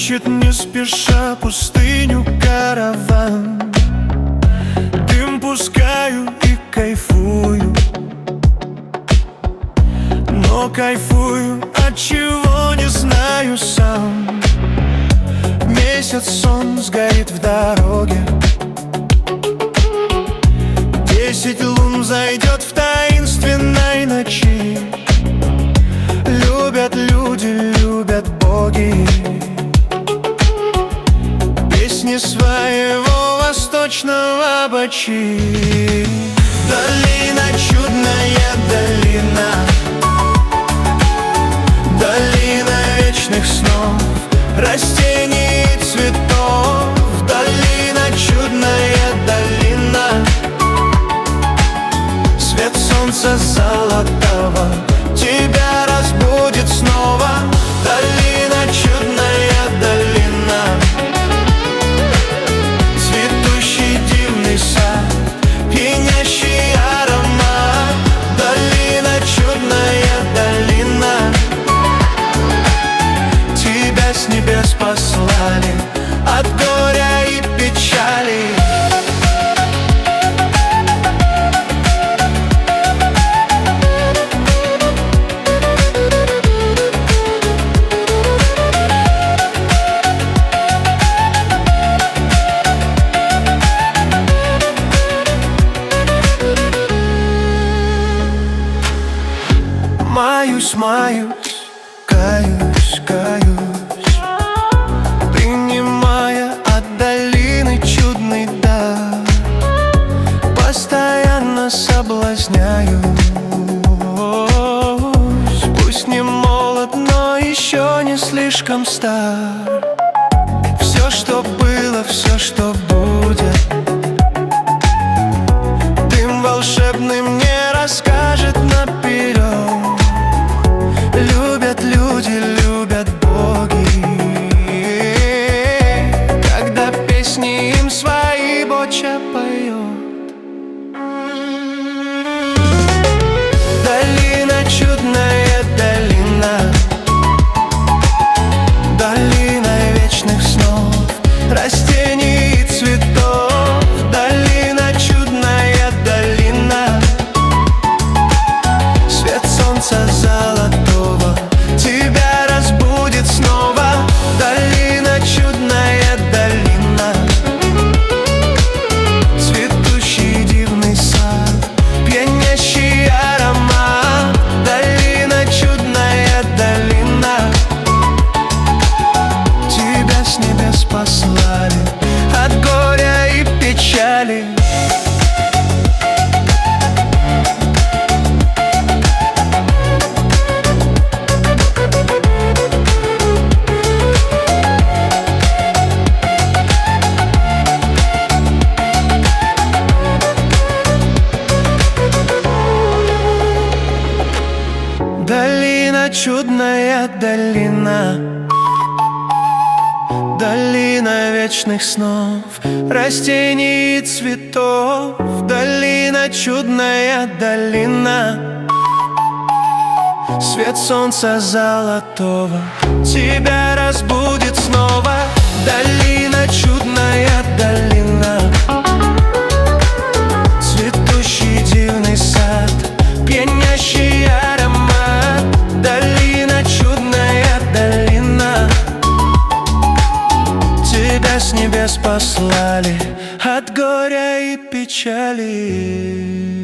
Мчит не спеша пустыню караван. Дым пускаю и кайфую, но кайфую от чего не знаю сам. Месяц сон сгорит в дороге, 10 лун зайдет в таинственной ночи. Любят люди, любят боги песни своего восточного бачи. Долина, чудная долина, долина вечных снов, растений и цветов. Долина, чудная долина, свет солнца золотого тебя разбудит снова. Долина, чудная долина, цветущий дивный сад, пьянящий аромат. Долина, чудная долина, тебя с небес послали от горя и печали. Маюсь, маюсь, каюсь, каюсь, принимая от долины чудный дар. Постоянно соблазняюсь, пусть не молод, но еще не слишком стар. Все, что было, все, что будет, дым волшебный мне расскажет наперед. Любят люди, любят боги, когда песни им свои боча поет. Долина, чудная долина, долина вечных снов, растений и цветов. Долина, чудная долина, свет солнца золотого тебя разбудит снова. Долина, чудная долина, цветущий дивный сад, пьянящий аромат. Долина, чудная долина, тебя с небес послали от горя и печали. Долина, чудная долина, долина вечных снов, растений и цветов. Долина, чудная долина, свет солнца золотого тебя разбудит снова. Долина, чудная долина, цветущий дивный сад, пьянящий аромат. Долина, чудная долина, тебя с небес послали от горя и печали.